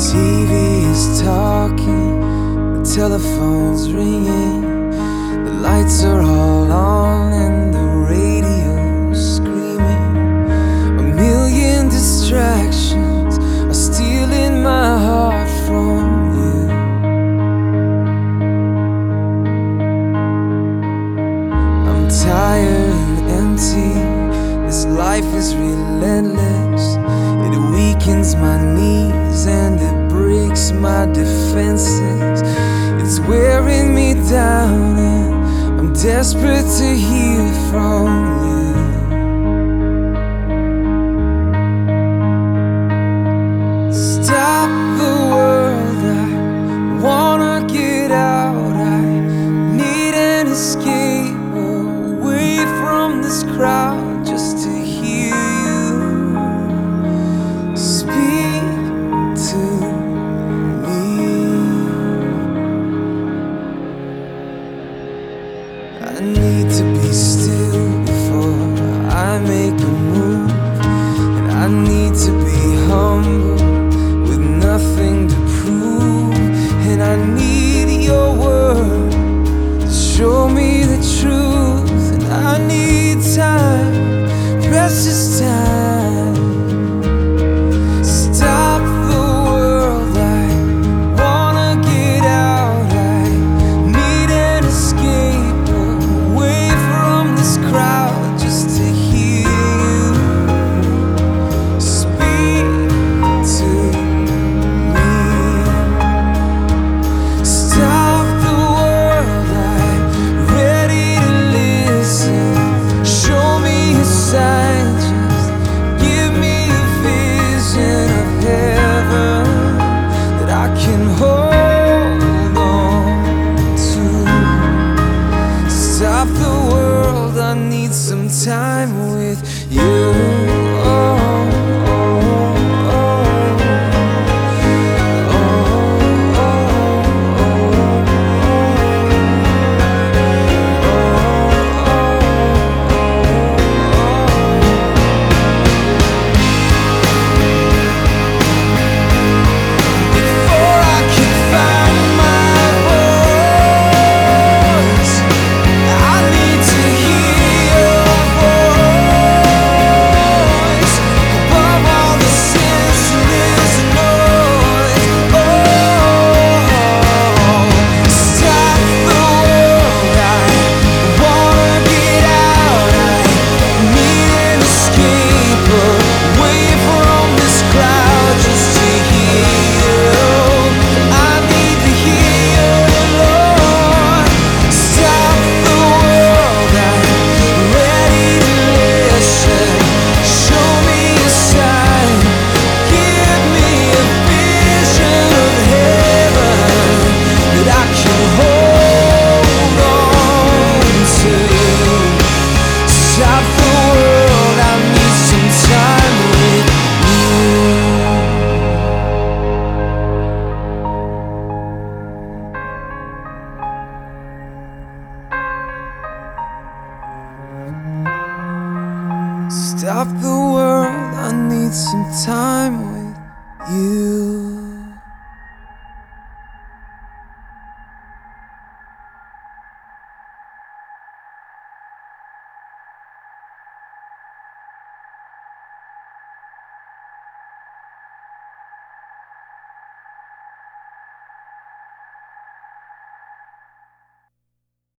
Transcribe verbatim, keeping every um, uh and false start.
T V is talking, the telephone's ringing, the lights are all on and the radio's screaming. A million distractions are stealing my heart from you. I'm tired and empty, this life is relentless. It weakens my knees and it breaks my defenses. It's wearing me down and I'm desperate to hear from you.